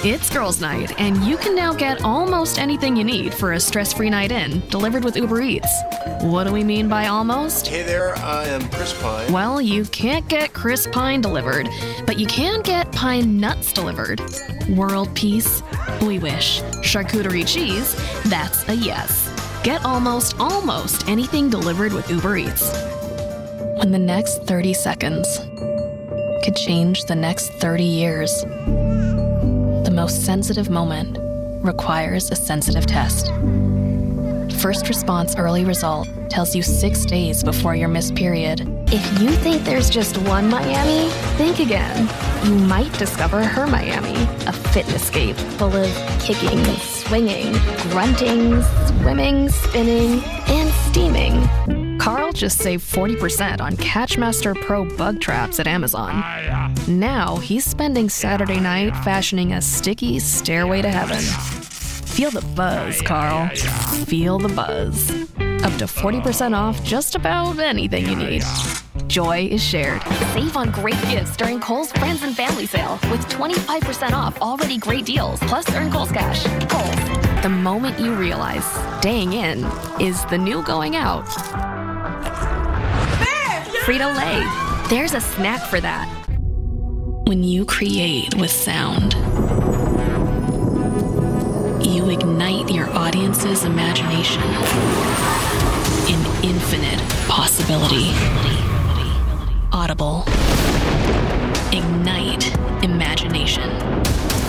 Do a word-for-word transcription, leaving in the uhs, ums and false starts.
It's girls' night, and you can now get almost anything you need for a stress-free night in, delivered with Uber Eats. What do we mean by almost? Hey there, I am Chris Pine. Well, you can't get Chris Pine delivered, but you can get pine nuts delivered. World peace? We wish. Charcuterie cheese? That's a yes. Get almost, almost anything delivered with Uber Eats. When the next thirty seconds could change the next thirty years, the most sensitive moment requires a sensitive test. First response early result tells you six days before your missed period. If you think there's just one Miami, think again. You might discover her Miami, a fitnesscape full of kicking, swinging, grunting, swimming, spinning, and steaming. Carl just saved forty percent on Catchmaster Pro bug traps at Amazon. Now he's spending Saturday night fashioning a sticky stairway to heaven. Feel the buzz, Carl. Feel the buzz. Up to forty percent off just about anything you need. Joy is shared. Save on great gifts during Kohl's Friends and Family Sale with twenty-five percent off already great deals, plus earn Kohl's Cash. Kohl's. The moment you realize staying in is the new going out. Frito-Lay. There's a snack for that. When you create with sound, you ignite your audience's imagination in infinite possibility. Audible. Ignite imagination.